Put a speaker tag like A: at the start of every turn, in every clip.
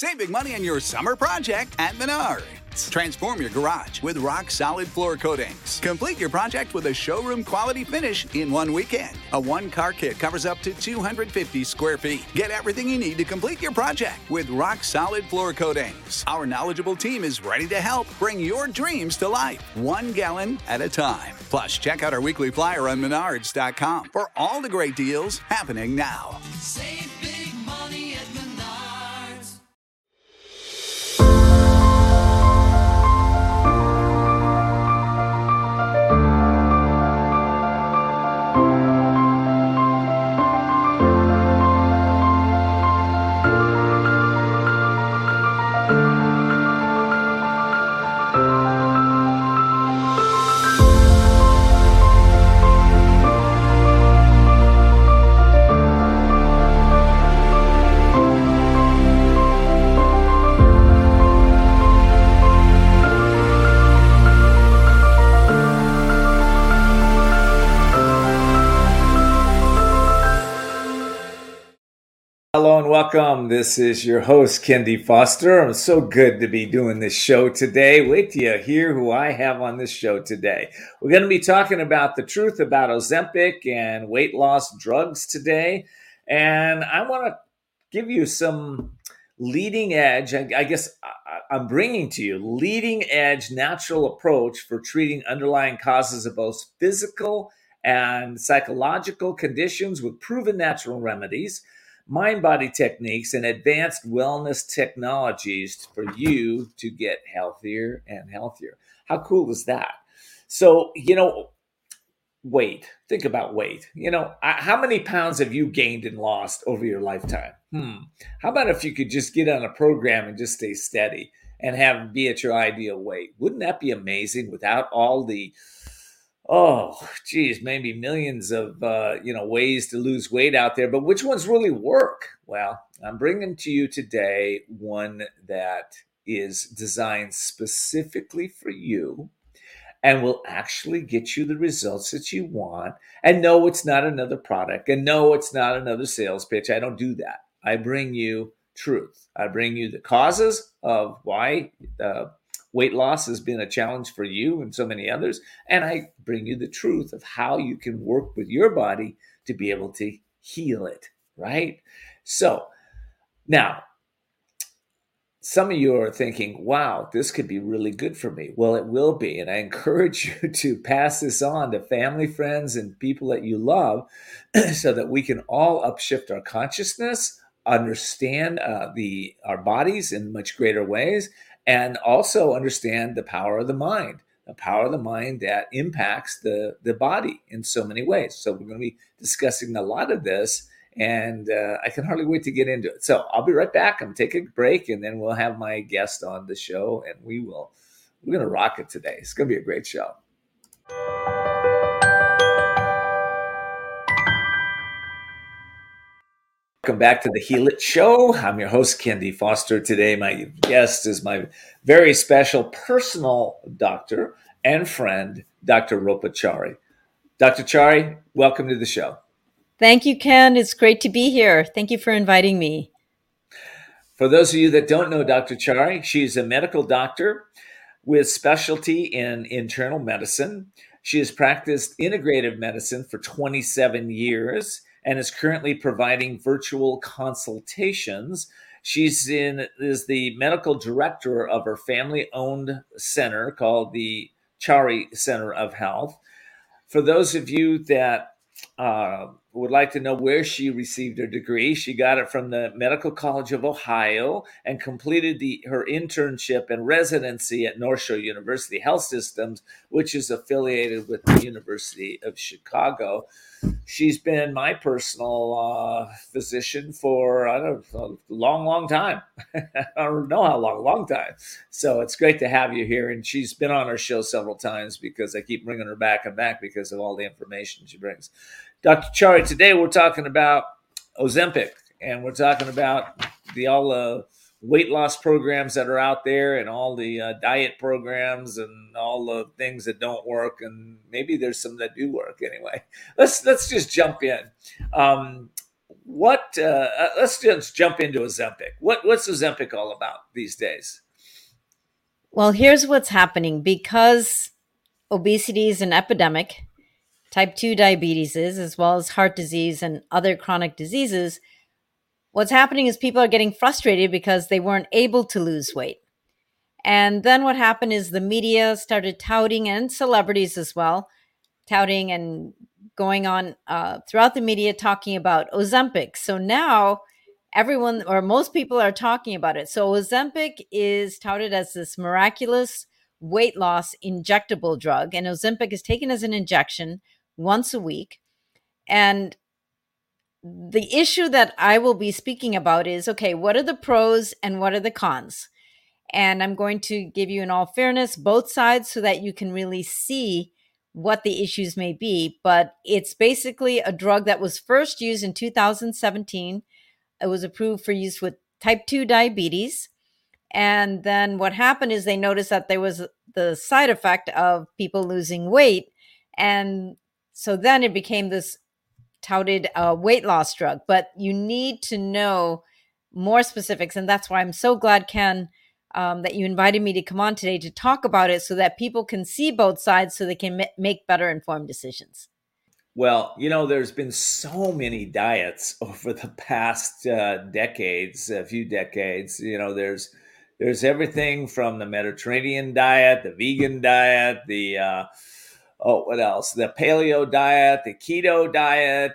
A: Save big money on your summer project at Menards. Transform your garage with rock-solid floor coatings. Complete your project with a showroom-quality finish in one weekend. A one-car kit covers up to 250 square feet. Get everything you need to complete your project with rock-solid floor coatings. Our knowledgeable team is ready to help bring your dreams to life, 1 gallon at a time. Plus, check out our weekly flyer on Menards.com for all the great deals happening now.
B: Save big money at Menards.
C: Hello and welcome. This is your host, Ken D. Foster. I'm so good to be doing this show today. Wait till you hear who I have on this show today. We're going to be talking about the truth about Ozempic and weight loss drugs today. And I want to give you some leading edge, I guess I'm bringing to you leading edge natural approach for treating underlying causes of both physical and psychological conditions with proven natural remedies, mind-body techniques, and advanced wellness technologies for you to get healthier and healthier. How cool is that? So, weight. Think about weight. How many pounds have you gained and lost over your lifetime? How about if you could just get on a program and just stay steady and be at your ideal weight? Wouldn't that be amazing without all the maybe millions of, ways to lose weight out there, but which ones really work? Well, I'm bringing to you today one that is designed specifically for you and will actually get you the results that you want. And no, it's not another product. And no, it's not another sales pitch. I don't do that. I bring you truth. I bring you the causes of why weight loss has been a challenge for you and so many others. And I bring you the truth of how you can work with your body to be able to heal it, right? So now, some of you are thinking, wow, this could be really good for me. Well, it will be. And I encourage you to pass this on to family, friends, and people that you love so that we can all upshift our consciousness, understand our bodies in much greater ways, and also understand the power of the mind that impacts the body in so many ways. So we're going to be discussing a lot of this, and I can hardly wait to get into it. So I'll be right back. I'm going to take a break, and then we'll have my guest on the show, and we're going to rock it today. It's going to be a great show. Welcome back to the Heal It Show. I'm your host, Ken D. Foster. Today, my guest is my very special personal doctor and friend, Dr. Ropa Chari. Dr. Chari, welcome to the show.
D: Thank you, Ken. It's great to be here. Thank you for inviting me.
C: For those of you that don't know Dr. Chari, she's a medical doctor with specialty in internal medicine. She has practiced integrative medicine for 27 years and is currently providing virtual consultations. She's is the medical director of her family-owned center called the Chari Center of Health. For those of you that would like to know where she received her degree, she got it from the Medical College of Ohio and completed her internship and residency at North Shore University Health Systems, which is affiliated with the University of Chicago. She's been my personal physician for, a long time. I don't know how long time. So it's great to have you here. And she's been on our show several times because I keep bringing her back and back because of all the information she brings. Dr. Chari, today we're talking about Ozempic, and we're talking about all the weight loss programs that are out there and all the diet programs and all the things that don't work, and maybe there's some that do work anyway. Let's just jump in. let's just jump into Ozempic. What's Ozempic all about these days?
D: Well, here's what's happening. Because obesity is an epidemic, type 2 diabetes is, as well as heart disease and other chronic diseases, what's happening is people are getting frustrated because they weren't able to lose weight. And then what happened is the media started touting, and celebrities as well, touting and going on throughout the media talking about Ozempic. So now everyone or most people are talking about it. So Ozempic is touted as this miraculous weight loss injectable drug, and Ozempic is taken as an injection once a week. And the issue that I will be speaking about is, okay, what are the pros and what are the cons? And I'm going to give you, in all fairness, both sides so that you can really see what the issues may be. But it's basically a drug that was first used in 2017. It was approved for use with type 2 diabetes. And then what happened is they noticed that there was the side effect of people losing weight. And so then it became this touted weight loss drug. But you need to know more specifics. And that's why I'm so glad, Ken, that you invited me to come on today to talk about it so that people can see both sides so they can make better informed decisions.
C: Well, there's been so many diets over the past decades, a few decades. There's everything from the Mediterranean diet, the vegan diet, what else? The paleo diet, the keto diet,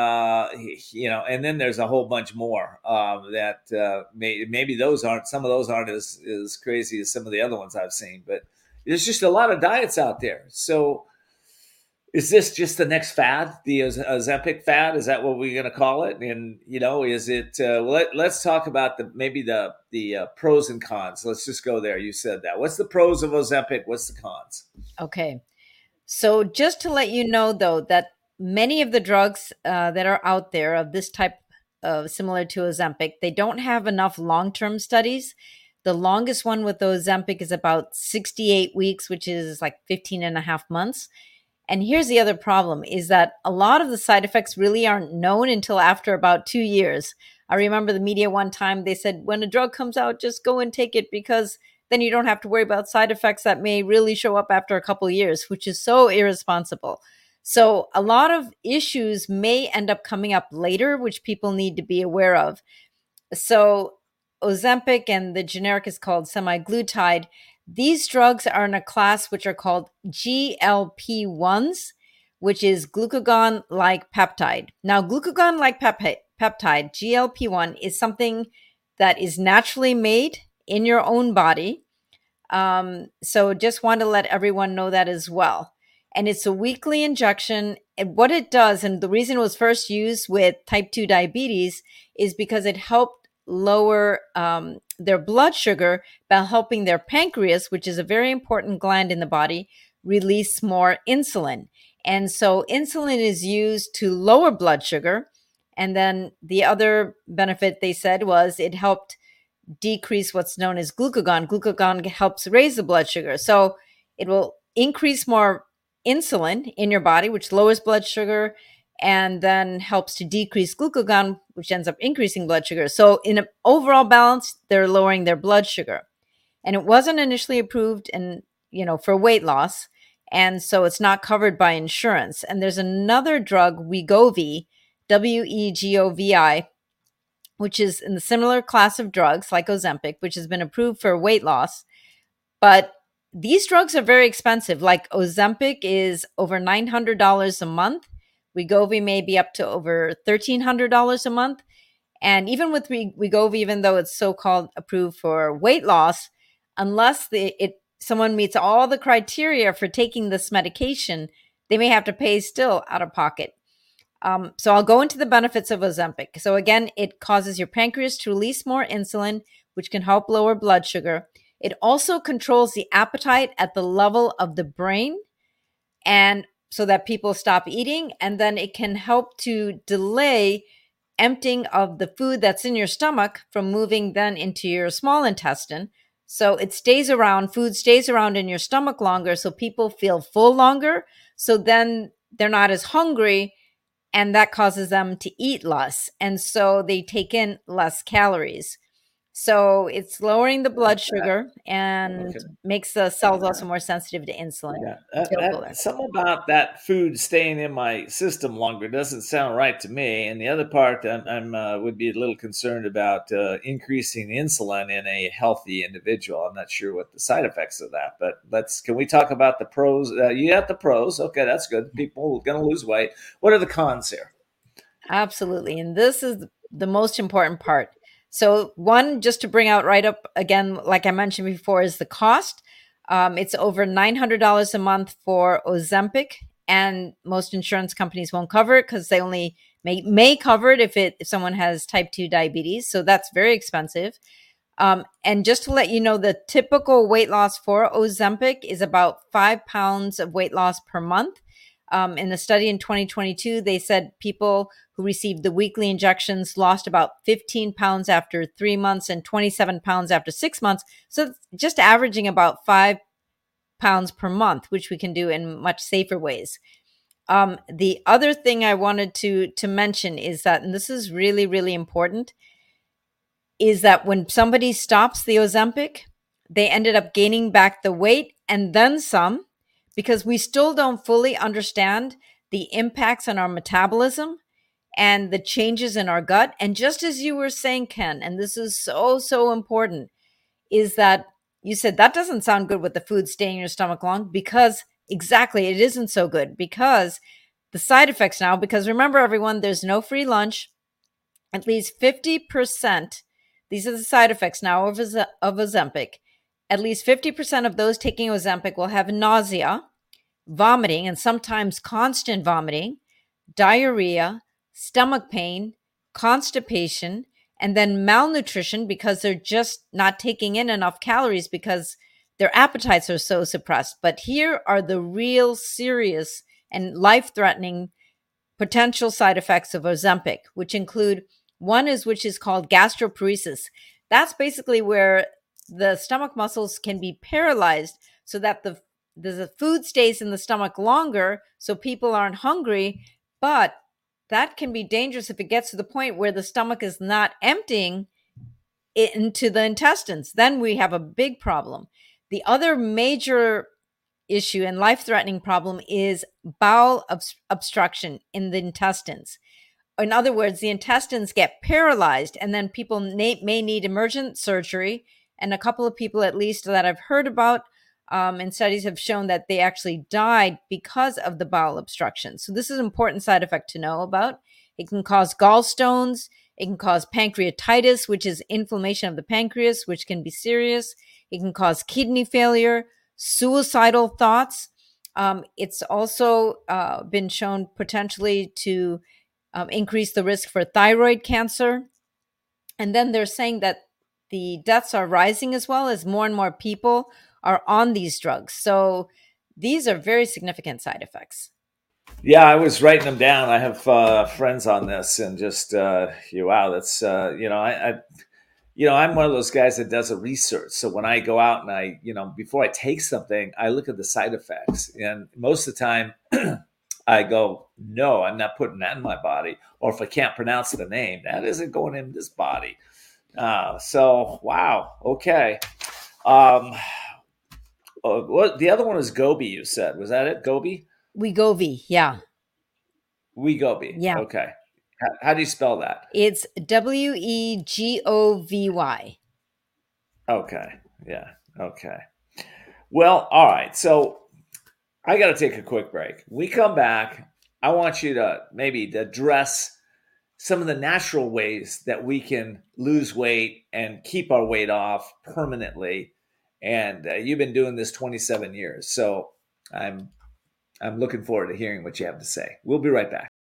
C: and then there's a whole bunch more that maybe some of those aren't as crazy as some of the other ones I've seen, but there's just a lot of diets out there. So is this just the next fad, the Ozempic fad? Is that what we're going to call it? And, is it, let's talk about the pros and cons. Let's just go there. You said that. What's the pros of Ozempic? What's the cons?
D: Okay. So just to let you know, though, that many of the drugs that are out there of this type of similar to Ozempic, they don't have enough long-term studies. The longest one with Ozempic is about 68 weeks, which is like 15 and a half months. And here's the other problem is that a lot of the side effects really aren't known until after about 2 years. I remember the media one time, they said, when a drug comes out, just go and take it because then you don't have to worry about side effects that may really show up after a couple of years, which is so irresponsible. So a lot of issues may end up coming up later, which people need to be aware of. So Ozempic, and the generic is called semaglutide. These drugs are in a class which are called GLP-1s, which is glucagon-like peptide. Now, glucagon-like peptide, GLP-1, is something that is naturally made in your own body. So just want to let everyone know that as well. And it's a weekly injection. And what it does, and the reason it was first used with type 2 diabetes, is because it helped lower their blood sugar by helping their pancreas, which is a very important gland in the body, release more insulin. And so insulin is used to lower blood sugar. And then the other benefit they said was it helped decrease what's known as glucagon. Glucagon helps raise the blood sugar. So it will increase more insulin in your body, which lowers blood sugar and then helps to decrease glucagon, which ends up increasing blood sugar. So in an overall balance, they're lowering their blood sugar. And it wasn't initially approved for weight loss. And so it's not covered by insurance. And there's another drug, Wegovy, Wegovi, which is in the similar class of drugs like Ozempic, which has been approved for weight loss. But these drugs are very expensive. Like Ozempic is over $900 a month. Wegovy may be up to over $1,300 a month. And even with Wegovy, even though it's so-called approved for weight loss, unless someone meets all the criteria for taking this medication, they may have to pay still out of pocket. So I'll go into the benefits of Ozempic. So again, it causes your pancreas to release more insulin, which can help lower blood sugar. It also controls the appetite at the level of the brain, and so that people stop eating. And then it can help to delay emptying of the food that's in your stomach from moving then into your small intestine. So it food stays around in your stomach longer, so people feel full longer. So then they're not as hungry, and that causes them to eat less. And so they take in less calories. So it's lowering the blood sugar and makes the cells also more sensitive to insulin.
C: Yeah, something about that food staying in my system longer doesn't sound right to me. And the other part, I'm would be a little concerned about increasing insulin in a healthy individual. I'm not sure what the side effects of that, but can we talk about the pros? You got the pros. Okay, that's good. People are going to lose weight. What are the cons here?
D: Absolutely. And this is the most important part. So one, just to bring out right up again, like I mentioned before, is the cost. It's over $900 a month for Ozempic, and most insurance companies won't cover it because they only may cover it if someone has type 2 diabetes. So that's very expensive. And just to let you know, the typical weight loss for Ozempic is about 5 pounds of weight loss per month. In the study in 2022, they said people who received the weekly injections lost about 15 pounds after 3 months and 27 pounds after 6 months. So just averaging about 5 pounds per month, which we can do in much safer ways. The other thing I wanted to mention is that, and this is really, really important, is that when somebody stops the Ozempic, they ended up gaining back the weight and then some, because we still don't fully understand the impacts on our metabolism and the changes in our gut. And just as you were saying, Ken, and this is so, so important, is that you said that doesn't sound good with the food staying in your stomach long, because exactly, it isn't so good, because the side effects now, because remember everyone, there's no free lunch, at least 50%, these are the side effects now of Ozempic, at least 50% of those taking Ozempic will have nausea, vomiting, and sometimes constant vomiting, diarrhea, stomach pain, constipation, and then malnutrition because they're just not taking in enough calories because their appetites are so suppressed. But here are the real serious and life-threatening potential side effects of Ozempic, which include which is called gastroparesis. That's basically where the stomach muscles can be paralyzed so that the food stays in the stomach longer so people aren't hungry, but that can be dangerous if it gets to the point where the stomach is not emptying it into the intestines. Then we have a big problem. The other major issue and life-threatening problem is bowel obstruction in the intestines. In other words, the intestines get paralyzed, and then people may need emergent surgery. And a couple of people, at least that I've heard about, and studies have shown that they actually died because of the bowel obstruction. So this is an important side effect to know about. It can cause gallstones. It can cause pancreatitis, which is inflammation of the pancreas, which can be serious. It can cause kidney failure, suicidal thoughts. It's also been shown potentially to increase the risk for thyroid cancer. And then they're saying that the deaths are rising as well as more and more people are on these drugs. So these are very significant side effects.
C: Yeah, I was writing them down. I have friends on this, and just wow, that's I'm one of those guys that does a research. So when I go out and before I take something, I look at the side effects, and most of the time I go, no, I'm not putting that in my body. Or if I can't pronounce the name, that isn't going in this body. So wow, okay. What the other one is Gobi? You said, was that it? Gobi?
D: Wegovy, yeah.
C: Wegovy,
D: yeah.
C: Okay. How do you spell that?
D: It's WEGOVY.
C: Okay. Yeah. Okay. Well, all right. So I got to take a quick break. We come back. I want you to maybe address some of the natural ways that we can lose weight and keep our weight off permanently. And you've been doing this 27 years. So I'm looking forward to hearing what you have to say. We'll be right back.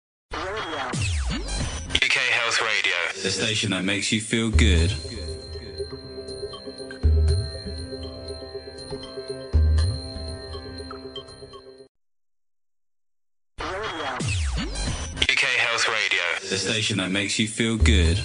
E: UK Health Radio, the station that makes you feel good. UK Health Radio, the station that makes you feel good.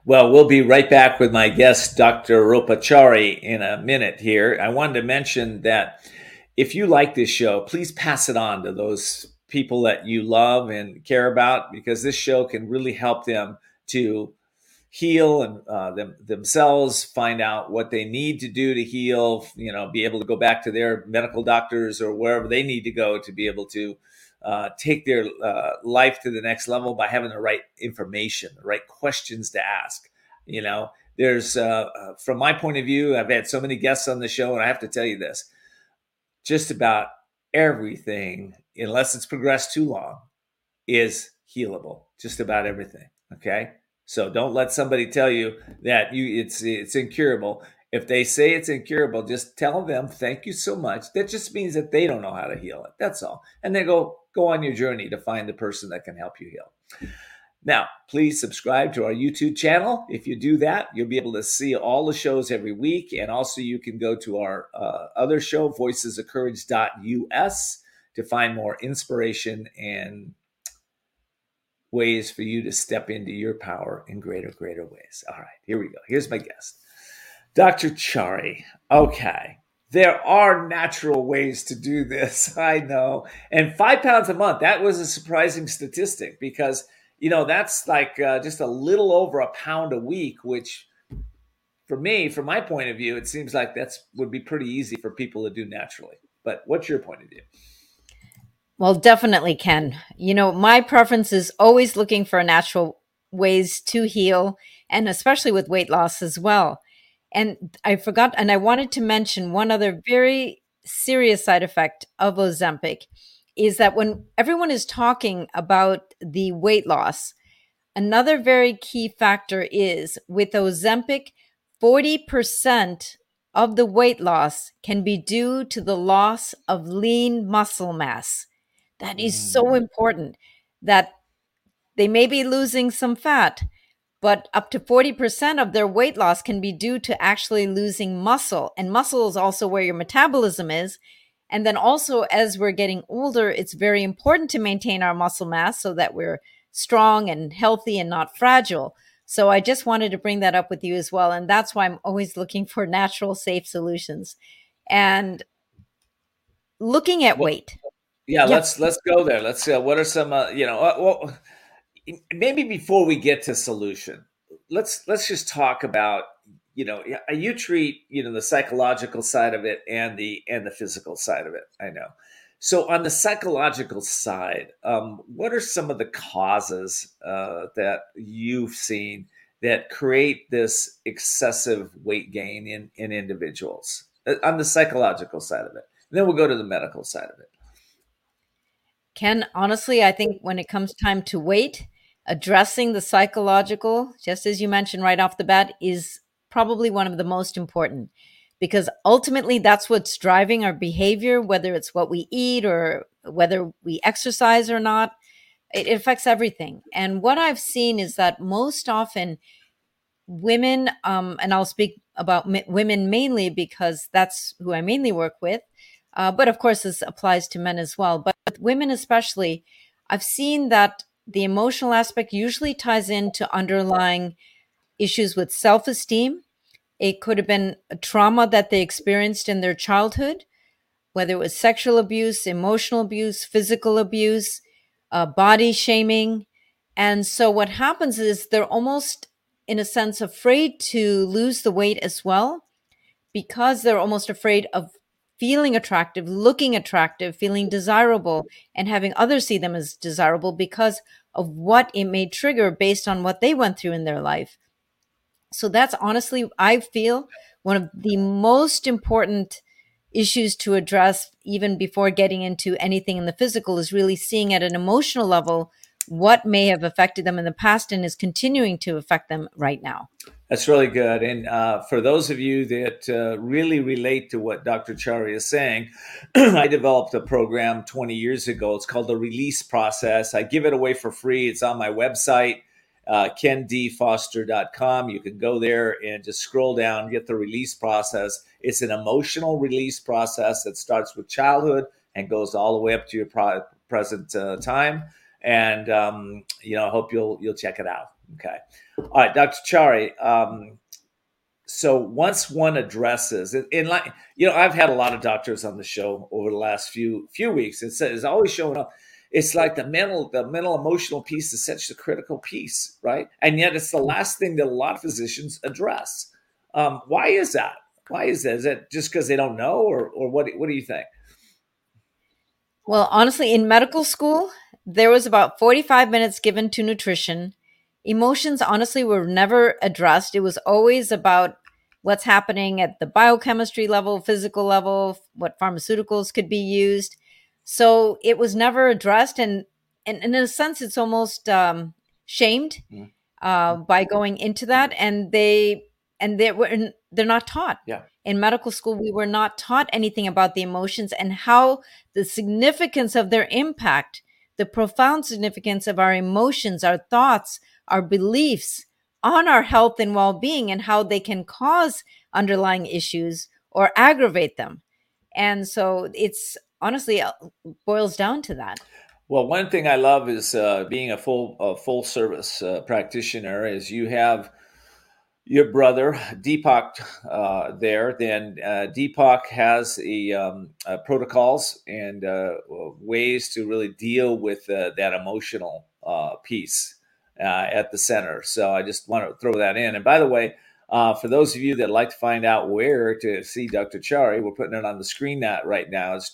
C: Well, we'll be right back with my guest, Dr. Ropachari, in a minute here. I wanted to mention that if you like this show, please pass it on to those people that you love and care about, because this show can really help them to heal and themselves, find out what they need to do to heal, be able to go back to their medical doctors or wherever they need to go to be able to take their life to the next level by having the right information, the right questions to ask. There's, from my point of view, I've had so many guests on the show, and I have to tell you this, just about everything, unless it's progressed too long, is healable. Just about everything. Okay. So don't let somebody tell you that it's incurable. If they say it's incurable, just tell them, thank you so much. That just means that they don't know how to heal it. That's all. And then go on your journey to find the person that can help you heal. Now, please subscribe to our YouTube channel. If you do that, you'll be able to see all the shows every week. And also you can go to our other show, voicesofcourage.us, to find more inspiration and ways for you to step into your power in greater ways. All right, here we go. Here's my guest, Dr. Chari. Okay, there are natural ways to do this, I know. And 5 pounds a month, that was a surprising statistic, because, that's like just a little over a pound a week, which for me, from my point of view, it seems like would be pretty easy for people to do naturally. But what's your point of view?
D: Well, definitely, Ken. My preference is always looking for natural ways to heal, and especially with weight loss as well. And I forgot, and I wanted to mention one other very serious side effect of Ozempic is that when everyone is talking about the weight loss, another very key factor is with Ozempic, 40% of the weight loss can be due to the loss of lean muscle mass. That is so important, that they may be losing some fat, but up to 40% of their weight loss can be due to actually losing muscle. And muscle is also where your metabolism is. And then also, as we're getting older, it's very important to maintain our muscle mass so that we're strong and healthy and not fragile. So I just wanted to bring that up with you as well. And that's why I'm always looking for natural, safe solutions. And looking at weight.
C: Yeah, let's go there. Let's what are some maybe before we get to solution, let's just talk about you treat the psychological side of it and the physical side of it. I know. So on the psychological side, what are some of the causes that you've seen that create this excessive weight gain in individuals on the psychological side of it? And then we'll go to the medical side of it.
D: Ken, honestly, I think when it comes time to weight, addressing the psychological, just as you mentioned right off the bat, is probably one of the most important, because ultimately that's what's driving our behavior, whether it's what we eat or whether we exercise or not. It affects everything. And what I've seen is that most often women, and I'll speak about women mainly because that's who I mainly work with, but of course this applies to men as well. But with women especially, I've seen that the emotional aspect usually ties into underlying issues with self-esteem. It could have been a trauma that they experienced in their childhood, whether it was sexual abuse, emotional abuse, physical abuse, body shaming. And so what happens is they're almost, in a sense, afraid to lose the weight as well, because they're almost afraid of feeling attractive, looking attractive, feeling desirable, and having others see them as desirable because of what it may trigger based on what they went through in their life. So that's honestly, I feel, one of the most important issues to address even before getting into anything in the physical, is really seeing at an emotional level what may have affected them in the past and is continuing to affect them right now.
C: That's really good. And for those of you that really relate to what Dr. Chari is saying, I developed a program 20 years ago. It's called the Release Process. I give it away for free. It's on my website, kendfoster.com. You can go there and just scroll down, get the release process. It's an emotional release process that starts with childhood and goes all the way up to your present time. And I hope you'll check it out. Okay. All right, Dr. Chari. So once one addresses, in like, I've had a lot of doctors on the show over the last few weeks. It's always showing up. It's like the mental emotional piece is such a critical piece, right? And yet it's the last thing that a lot of physicians address. Why is that? Why is that? Is that just because they don't know, or what do you think?
D: Well, honestly, in medical school, there was about 45 minutes given to nutrition. Emotions, honestly, were never addressed. It was always about what's happening at the biochemistry level, physical level, what pharmaceuticals could be used. So it was never addressed. And in a sense, it's almost shamed by going into that. And they're not taught.
C: Yeah.
D: In medical school, we were not taught anything about the emotions and how the significance of their impact, the profound significance of our emotions, our thoughts, our beliefs on our health and well-being, and how they can cause underlying issues or aggravate them. And so it's honestly boils down to that.
C: Well, one thing I love is being a full service practitioner is you have your brother Deepak there. Then Deepak has protocols and ways to really deal with that emotional piece at the center. So I just want to throw that in. And by the way, for those of you that like to find out where to see Dr. Chari, we're putting it on the screen right now. It's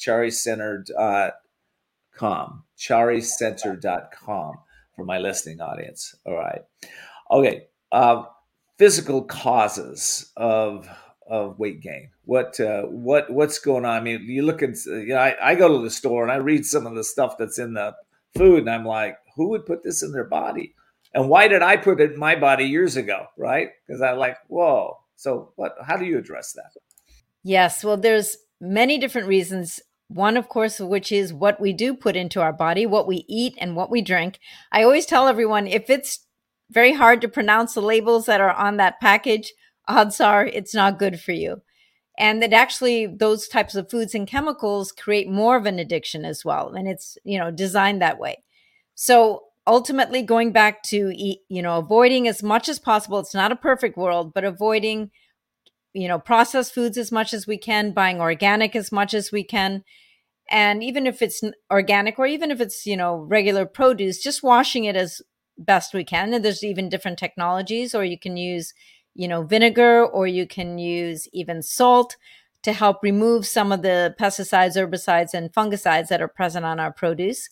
C: charicenter.com for my listening audience. All right. Okay. Physical causes of weight gain. What's going on? I mean, you look at, I go to the store and I read some of the stuff that's in the food, and I'm like, who would put this in their body? And why did I put it in my body years ago? Right? Because I'm like, whoa. So how do you address that?
D: Yes. Well, there's many different reasons. One, of course, which is what we do put into our body, what we eat and what we drink. I always tell everyone, if it's very hard to pronounce the labels that are on that package, odds are it's not good for you. And that actually those types of foods and chemicals create more of an addiction as well. And it's, designed that way. So ultimately going back to avoiding as much as possible. It's not a perfect world, but avoiding processed foods as much as we can, buying organic as much as we can. And even if it's organic or even if it's, regular produce, just washing it as best we can. And there's even different technologies, or you can use, vinegar, or you can use even salt to help remove some of the pesticides, herbicides, and fungicides that are present on our produce.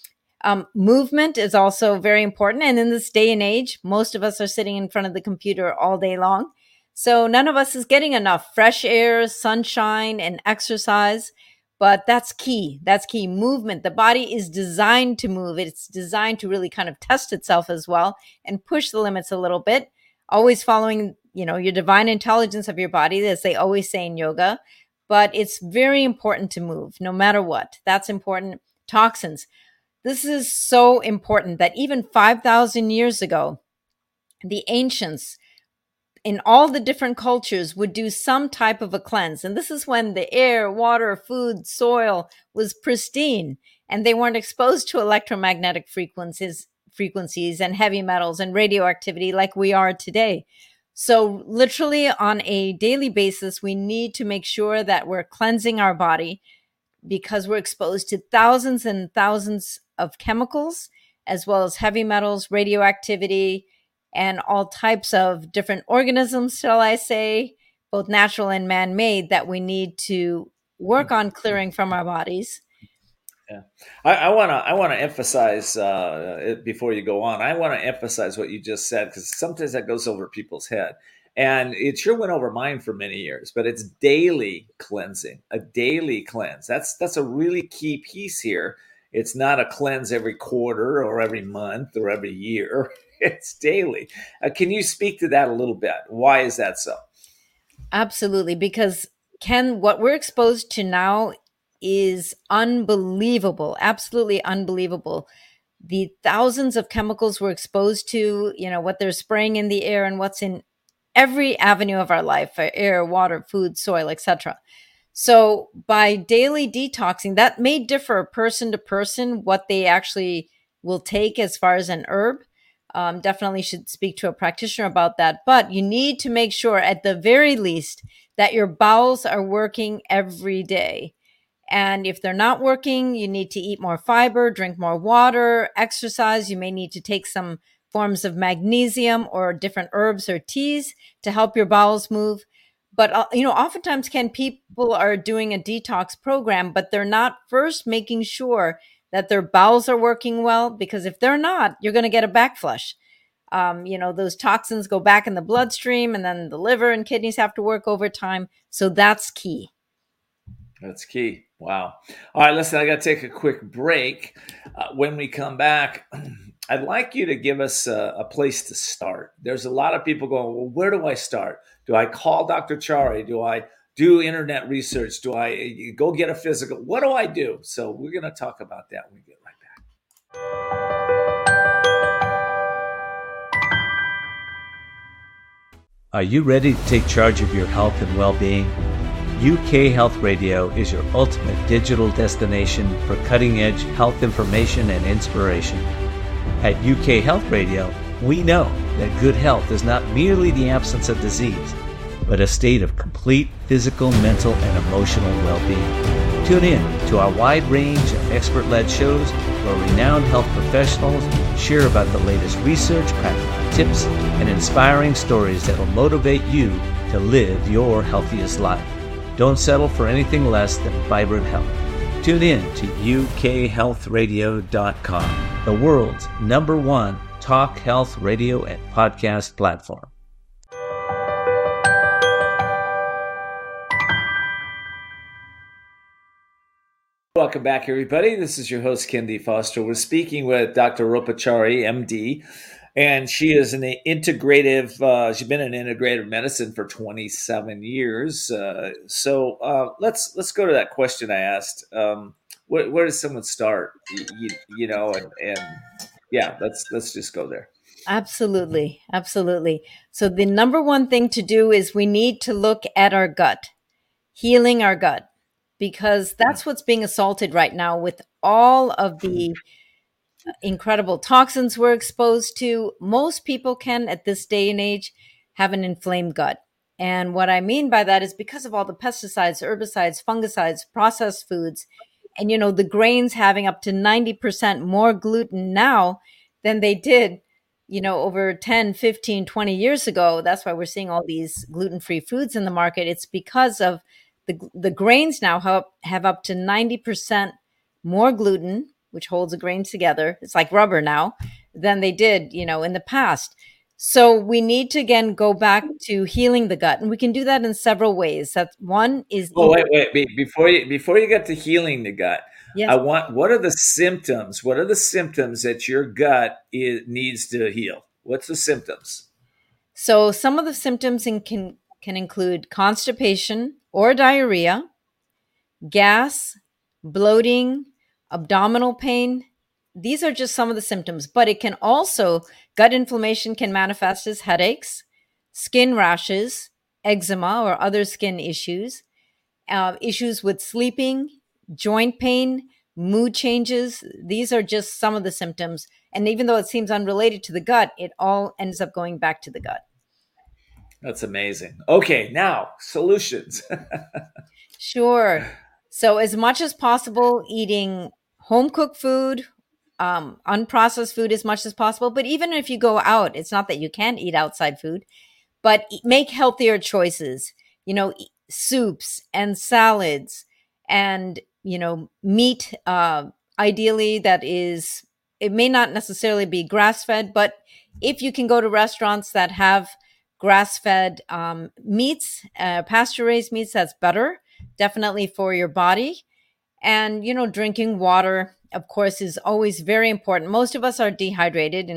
D: Movement is also very important. And in this day and age, most of us are sitting in front of the computer all day long. So none of us is getting enough fresh air, sunshine, and exercise. But that's key. That's key. Movement. The body is designed to move. It's designed to really kind of test itself as well and push the limits a little bit, always following, your divine intelligence of your body, as they always say in yoga. But it's very important to move no matter what. That's important. Toxins. This is so important that even 5,000 years ago, the ancients in all the different cultures would do some type of a cleanse. And this is when the air, water, food, soil was pristine and they weren't exposed to electromagnetic frequencies and heavy metals and radioactivity like we are today. So literally on a daily basis, we need to make sure that we're cleansing our body because we're exposed to thousands and thousands of chemicals, as well as heavy metals, radioactivity, and all types of different organisms, shall I say, both natural and man-made, that we need to work on clearing from our bodies.
C: Yeah, I want to emphasize before you go on. I want to emphasize what you just said, because sometimes that goes over people's head, and it sure went over mine for many years. But it's daily cleansing, a daily cleanse. That's a really key piece here. It's not a cleanse every quarter or every month or every year. It's daily. Can you speak to that a little bit? Why is that so?
D: Absolutely, because Ken, what we're exposed to now is unbelievable, absolutely unbelievable. The thousands of chemicals we're exposed to, what they're spraying in the air and what's in every avenue of our life, air, water, food, soil, etc. So by daily detoxing, that may differ person to person what they actually will take as far as an herb. definitely should speak to a practitioner about that. But you need to make sure at the very least that your bowels are working every day. And if they're not working, you need to eat more fiber, drink more water, exercise. You may need to take some forms of magnesium or different herbs or teas to help your bowels move. But, oftentimes, people are doing a detox program, but they're not first making sure that their bowels are working well, because if they're not, you're going to get a backflush. Those toxins go back in the bloodstream, and then the liver and kidneys have to work overtime. So that's key.
C: That's key. Wow. All right, listen, I got to take a quick break. When we come back, I'd like you to give us a place to start. There's a lot of people going, well, where do I start? Do I call Dr. Chari? Do I do internet research? Do I go get a physical? What do I do? So we're going to talk about that when we get right back.
F: Are you ready to take charge of your health and well-being? UK Health Radio is your ultimate digital destination for cutting-edge health information and inspiration. At UK Health Radio, we know that good health is not merely the absence of disease, but a state of complete physical, mental, and emotional well-being. Tune in to our wide range of expert-led shows where renowned health professionals share about the latest research, practical tips, and inspiring stories that will motivate you to live your healthiest life. Don't settle for anything less than vibrant health. Tune in to ukhealthradio.com, the world's #1 talk health radio and podcast platform.
C: Welcome back, everybody. This is your host, Ken D. Foster. We're speaking with Dr. Rupa Chari, MD, and she is she's been in integrative medicine for 27 years. Let's go to that question I asked. Where does someone start? Let's just go there.
D: Absolutely. Absolutely. So the number one thing to do is we need to look at our gut, healing our gut, because that's what's being assaulted right now with all of the incredible toxins we're exposed to. Most people can, at this day and age, have an inflamed gut. And what I mean by that is because of all the pesticides, herbicides, fungicides, processed foods, and, the grains having up to 90% more gluten now than they did, over 10, 15, 20 years ago. That's why we're seeing all these gluten-free foods in the market. It's because of the grains now have up to 90% more gluten, which holds the grains together. It's like rubber now, than they did, in the past. So we need to, again, go back to healing the gut. And we can do that in several ways. That one is...
C: Oh, wait. Before you get to healing the gut,
D: yes.
C: What are the symptoms? What are the symptoms that your gut needs to heal? What's the symptoms?
D: So some of the symptoms can include constipation or diarrhea, gas, bloating, abdominal pain. These are just some of the symptoms, but it can also, gut inflammation can manifest as headaches, skin rashes, eczema or other skin issues, issues with sleeping, joint pain, mood changes. These are just some of the symptoms. And even though it seems unrelated to the gut, it all ends up going back to the gut.
C: That's amazing. Okay, now solutions.
D: Sure. So as much as possible, eating home-cooked food, unprocessed food as much as possible. But even if you go out, it's not that you can't eat outside food, but make healthier choices, soups and salads and, meat, ideally it may not necessarily be grass-fed, but if you can go to restaurants that have grass-fed meats, pasture-raised meats, that's better, definitely for your body. And, drinking water, of course, is always very important. Most of us are dehydrated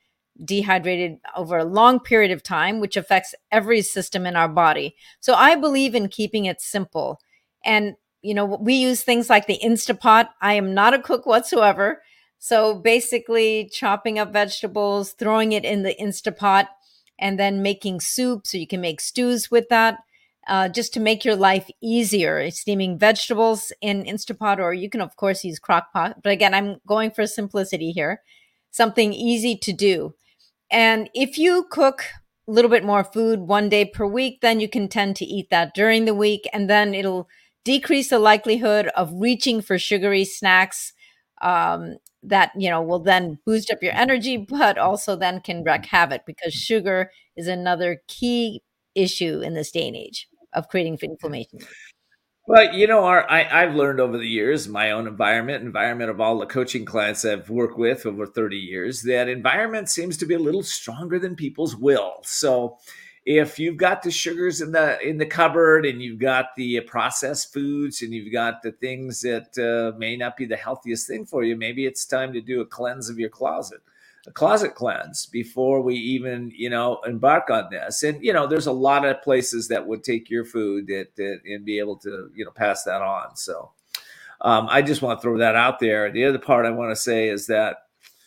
D: over a long period of time, which affects every system in our body. So I believe in keeping it simple. And, we use things like the Instapot. I am not a cook whatsoever. So basically chopping up vegetables, throwing it in the Instapot, and then making soup. So you can make stews with that. Just to make your life easier, steaming vegetables in Instapot, or you can, of course, use crock pot. But again, I'm going for simplicity here, something easy to do. And if you cook a little bit more food one day per week, then you can tend to eat that during the week, and then it'll decrease the likelihood of reaching for sugary snacks that will then boost up your energy, but also then can wreak havoc, because sugar is another key issue in this day and age of creating inflammation.
C: Well, I've learned over the years, my own environment of all the coaching clients I've worked with over 30 years, that environment seems to be a little stronger than people's will. So if you've got the sugars in the cupboard, and you've got the processed foods, and you've got the things that may not be the healthiest thing for you, maybe it's time to do a cleanse of your closet. A closet cleanse before we even, embark on this. And, there's a lot of places that would take your food and be able to, pass that on. So I just want to throw that out there. The other part I want to say is that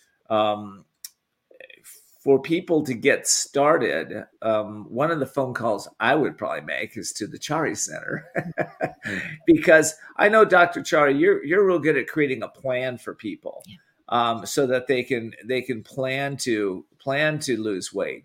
C: for people to get started, one of the phone calls I would probably make is to the Chari Center, because I know, Dr. Chari, you're real good at creating a plan for people. Yeah. So that they can plan to lose weight,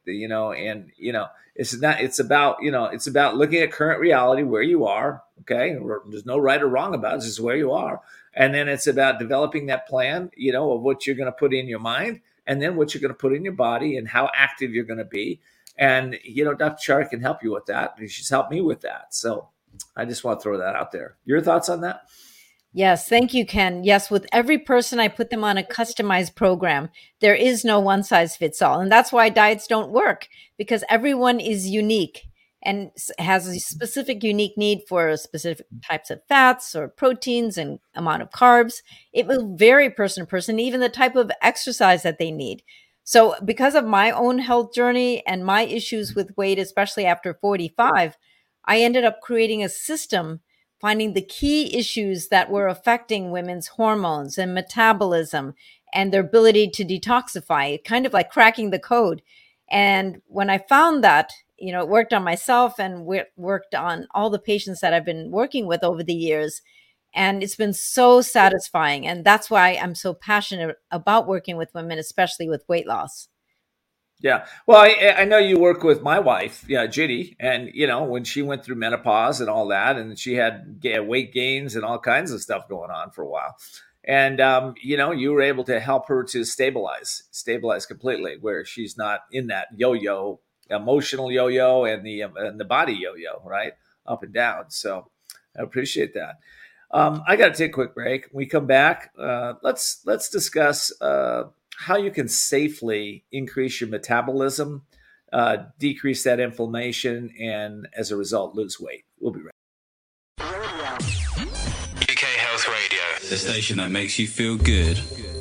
C: it's about looking at current reality, where you are. Okay. There's no right or wrong about it. It's just where you are. And then it's about developing that plan, of what you're going to put in your mind, and then what you're going to put in your body, and how active you're going to be. And, Dr. Chari can help you with that. She's helped me with that. So I just want to throw that out there. Your thoughts on that?
D: Yes, thank you, Ken. Yes, with every person, I put them on a customized program. There is no one size fits all. And that's why diets don't work, because everyone is unique and has a specific unique need for specific types of fats or proteins and amount of carbs. It will vary person to person, even the type of exercise that they need. So because of my own health journey and my issues with weight, especially after 45, I ended up creating a system, finding the key issues that were affecting women's hormones and metabolism and their ability to detoxify, kind of like cracking the code. And when I found that, it worked on myself and worked on all the patients that I've been working with over the years. And it's been so satisfying. And that's why I'm so passionate about working with women, especially with weight loss.
C: Yeah. Well, I know you work with my wife, Judy, and, when she went through menopause and all that, and she had weight gains and all kinds of stuff going on for a while. And, you were able to help her to stabilize completely, where she's not in that yo-yo, emotional yo-yo, and the body yo-yo, right? Up and down. So I appreciate that. I got to take a quick break. When we come back, let's discuss how you can safely increase your metabolism, decrease that inflammation, and as a result, lose weight. We'll be right back.
E: UK Health Radio, the station that makes you feel good.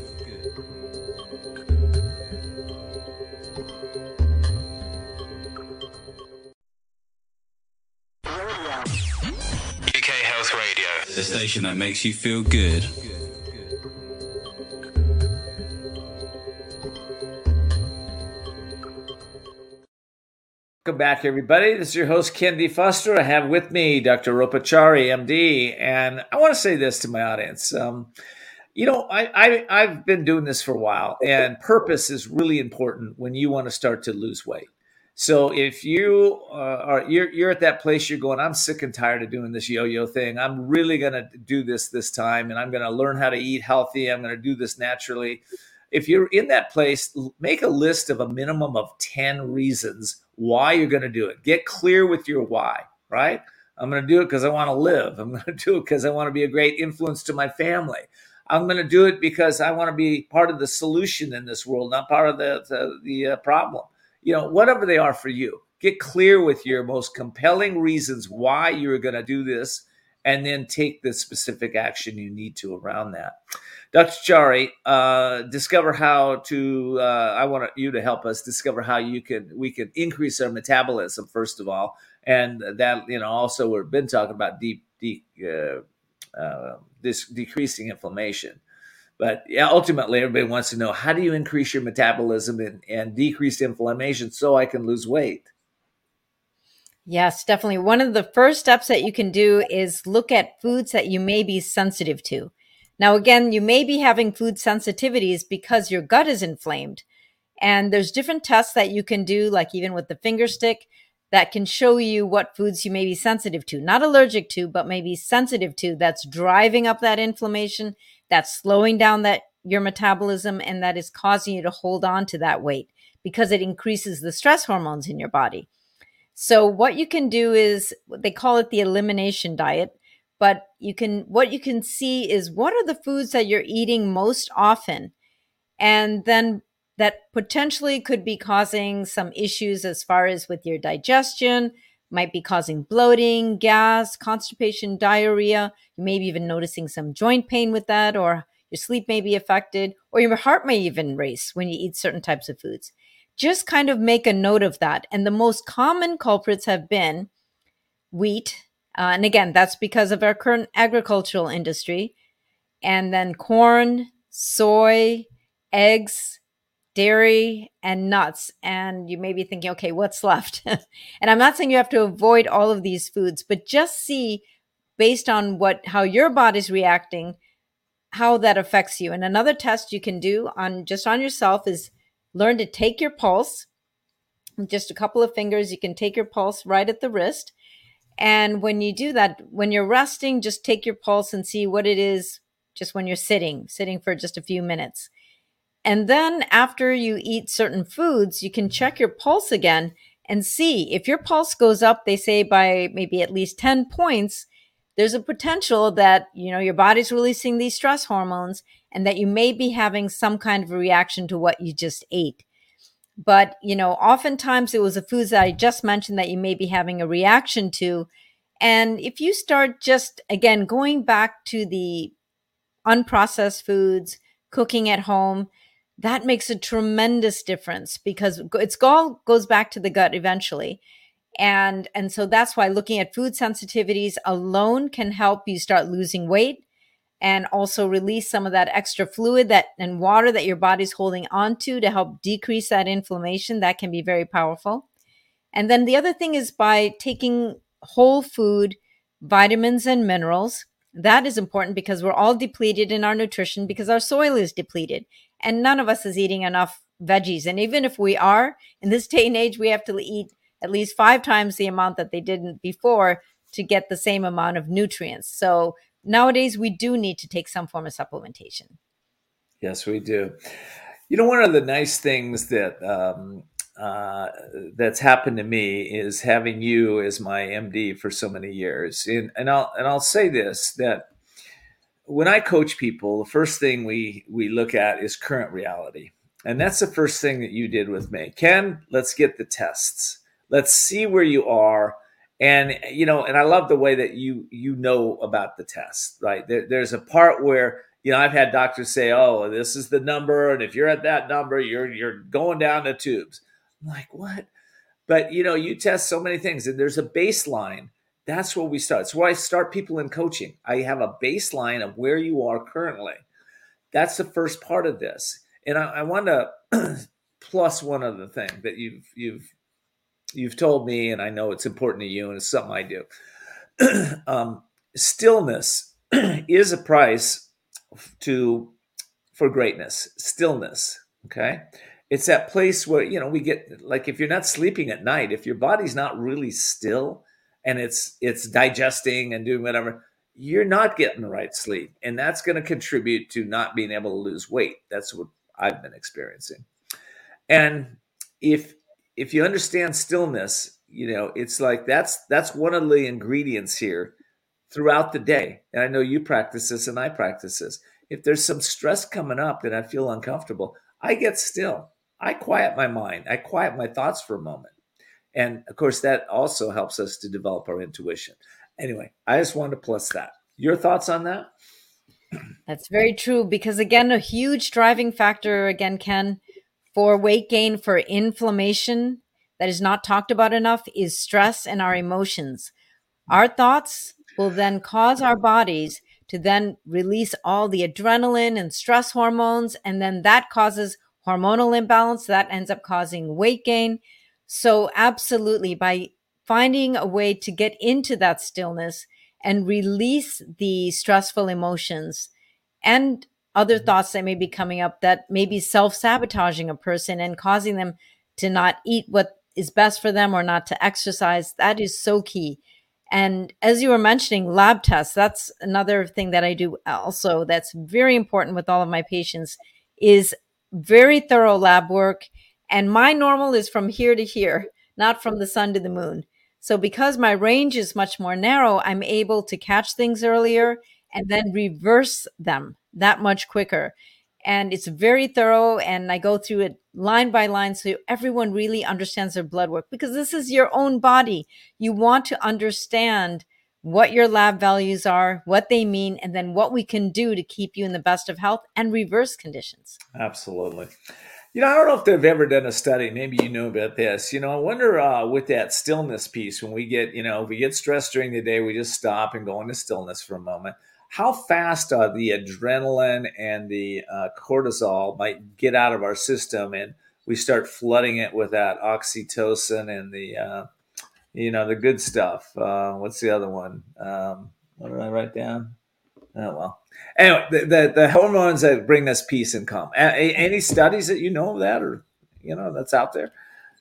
E: UK Health Radio, the station that makes you feel good.
C: Welcome back, everybody. This is your host, Ken D. Foster. I have with me Dr. Rupa Chari, MD, and I want to say this to my audience. I've been doing this for a while, and purpose is really important when you want to start to lose weight. So if you you're at that place, you're going, I'm sick and tired of doing this yo-yo thing. I'm really going to do this time, and I'm going to learn how to eat healthy. I'm going to do this naturally. If you're in that place, make a list of a minimum of 10 reasons why you're going to do it. Get clear with your why, right? I'm going to do it because I want to live. I'm going to do it because I want to be a great influence to my family. I'm going to do it because I want to be part of the solution in this world, not part of the problem. Whatever they are for you, get clear with your most compelling reasons why you're going to do this, and then take the specific action you need to around that. Dr. Chari, discover how to, I want you to help us discover how we can increase our metabolism, first of all. And that, also we've been talking about decreasing inflammation. But ultimately, everybody wants to know, how do you increase your metabolism and decrease inflammation so I can lose weight?
D: Yes, definitely. One of the first steps that you can do is look at foods that you may be sensitive to. Now, again, you may be having food sensitivities because your gut is inflamed. And there's different tests that you can do, like even with the finger stick, that can show you what foods you may be sensitive to, not allergic to, but maybe sensitive to, that's driving up that inflammation, that's slowing down that your metabolism, and that is causing you to hold on to that weight because it increases the stress hormones in your body. So what you can do is, they call it the elimination diet, but what you can see is what are the foods that you're eating most often, and then that potentially could be causing some issues as far as with your digestion, might be causing bloating, gas, constipation, diarrhea. You may be even noticing some joint pain with that, or your sleep may be affected, or your heart may even race when you eat certain types of foods. Just kind of make a note of that. And the most common culprits have been wheat. And again, that's because of our current agricultural industry. And then corn, soy, eggs, dairy, and nuts. And you may be thinking, okay, what's left? And I'm not saying you have to avoid all of these foods, but just see based on how your body's reacting, how that affects you. And another test you can do on yourself is learn to take your pulse. Just a couple of fingers, you can take your pulse right at the wrist. And when you do that, when you're resting, just take your pulse and see what it is just when you're sitting for just a few minutes. And then after you eat certain foods, you can check your pulse again and see if your pulse goes up, they say by maybe at least 10 points, there's a potential that, your body's releasing these stress hormones and that you may be having some kind of a reaction to what you just ate. But, oftentimes it was the foods that I just mentioned that you may be having a reaction to. And if you start just, again, going back to the unprocessed foods, cooking at home, that makes a tremendous difference because it's all goes back to the gut eventually. And so that's why looking at food sensitivities alone can help you start losing weight and also release some of that extra fluid and water that your body's holding onto to help decrease that inflammation. That can be very powerful. And then the other thing is by taking whole food, vitamins and minerals. That is important because we're all depleted in our nutrition because our soil is depleted and none of us is eating enough veggies. And even if we are, in this day and age, we have to eat at least 5 times the amount that they did before to get the same amount of nutrients. So nowadays we do need to take some form of supplementation.
C: Yes, we do. One of the nice things that that's happened to me is having you as my MD for so many years. And I'll say this, that when I coach people, the first thing we look at is current reality. And that's the first thing that you did with me. Ken, let's get the tests. Let's see where you are. And, and I love the way that you know about the test, right? There's a part where, I've had doctors say, oh, this is the number. And if you're at that number, you're going down the tubes. I'm like, what? But, you test so many things and there's a baseline. That's where we start. It's where I start people in coaching. I have a baseline of where you are currently. That's the first part of this. And I want to plus one other thing that you've told me, and I know it's important to you, and it's something I do. Stillness is a price for greatness. Stillness, okay? It's that place where, we get, like, if you're not sleeping at night, if your body's not really still and it's digesting and doing whatever, you're not getting the right sleep. And that's going to contribute to not being able to lose weight. That's what I've been experiencing. And if you understand stillness, it's like that's one of the ingredients here throughout the day. And I know you practice this and I practice this. If there's some stress coming up and I feel uncomfortable, I get still. I quiet my mind. I quiet my thoughts for a moment. And of course, that also helps us to develop our intuition. Anyway, I just wanted to plus that. Your thoughts on that?
D: That's very true because, again, a huge driving factor, again, Ken, for weight gain, for inflammation that is not talked about enough is stress and our emotions. Our thoughts will then cause our bodies to then release all the adrenaline and stress hormones, and then that causes hormonal imbalance. That ends up causing weight gain. So absolutely, by finding a way to get into that stillness and release the stressful emotions and other thoughts that may be coming up that may be self-sabotaging a person and causing them to not eat what is best for them or not to exercise. That is so key. And as you were mentioning, lab tests, that's another thing that I do also that's very important with all of my patients, is very thorough lab work. And my normal is from here to here, not from the sun to the moon. So because my range is much more narrow, I'm able to catch things earlier and then reverse them that much quicker. And it's very thorough, and I go through it line by line so everyone really understands their blood work, because this is your own body. You want to understand what your lab values are, what they mean, and then what we can do to keep you in the best of health and reverse conditions.
C: Absolutely. I don't know if they've ever done a study. Maybe you know about this. I wonder with that stillness piece, when we get, if we get stressed during the day, we just stop and go into stillness for a moment. How fast the adrenaline and the cortisol might get out of our system, and we start flooding it with that oxytocin and the good stuff. What's the other one? What did I write down? Oh, well. Anyway, the hormones that bring us peace and calm. Any studies that you know of that, or that's out there?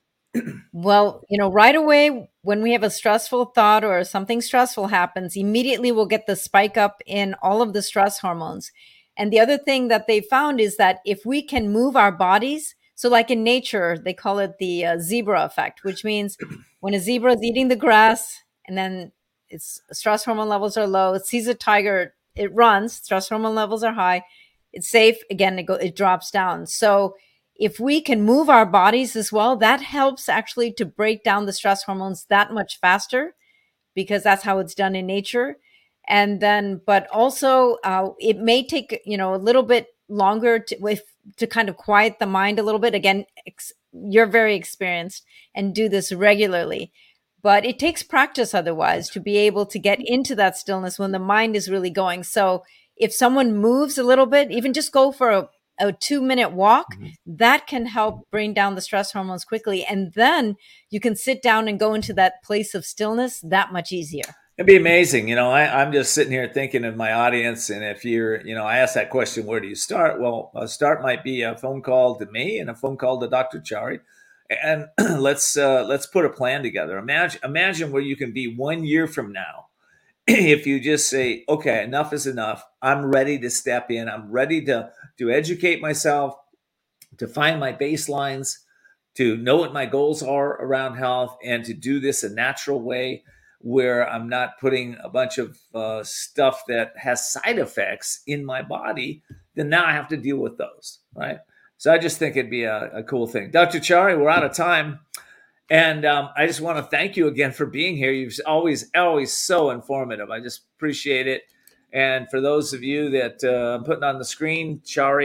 D: Well, right away when we have a stressful thought or something stressful happens, immediately we'll get the spike up in all of the stress hormones. And the other thing that they found is that if we can move our bodies, so like in nature, they call it the zebra effect, which means when a zebra is eating the grass and then its stress hormone levels are low, it sees a tiger, it runs, stress hormone levels are high, it's safe, again, it drops down. So if we can move our bodies as well, that helps actually to break down the stress hormones that much faster, because that's how it's done in nature. And then, but also it may take, a little bit longer to kind of quiet the mind a little bit. Again, you're very experienced and do this regularly, but it takes practice otherwise to be able to get into that stillness when the mind is really going. So if someone moves a little bit, even just go for a 2-minute walk, that can help bring down the stress hormones quickly. And then you can sit down and go into that place of stillness that much easier.
C: It'd be amazing. I'm just sitting here thinking of my audience. And if you're, I asked that question, where do you start? Well, a start might be a phone call to me and a phone call to Dr. Chari. And let's put a plan together. Imagine where you can be 1 year from now. If you just say, okay, enough is enough. I'm ready to step in. I'm ready to educate myself, to find my baselines, to know what my goals are around health, and to do this a natural way where I'm not putting a bunch of stuff that has side effects in my body. Then now I have to deal with those, right? So I just think it'd be a cool thing. Dr. Chari, we're out of time. And I just want to thank you again for being here. You've always so informative. I just appreciate it. And for those of you that I'm putting on the screen,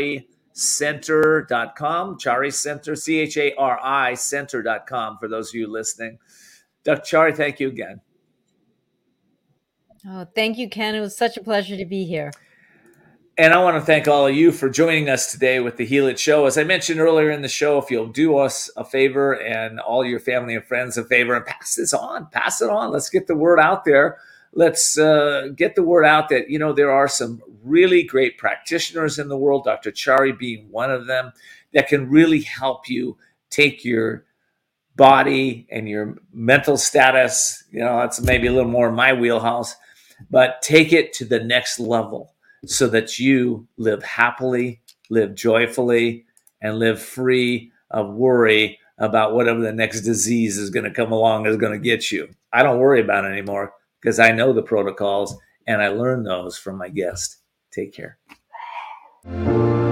C: ChariCenter.com, Chari Center, CHARI Center.com for those of you listening. Dr. Chari, thank you again.
D: Oh, thank you, Ken. It was such a pleasure to be here.
C: And I want to thank all of you for joining us today with the Heal It Show. As I mentioned earlier in the show, if you'll do us a favor and all your family and friends a favor and pass it on. Let's get the word out there. Let's get the word out that, there are some really great practitioners in the world, Dr. Chari being one of them, that can really help you take your body and your mental status. That's maybe a little more my wheelhouse, but take it to the next level, so that you live happily, live joyfully, and live free of worry about whatever the next disease is going to come along is going to get you. I don't worry about it anymore because I know the protocols and I learned those from my guest. Take care.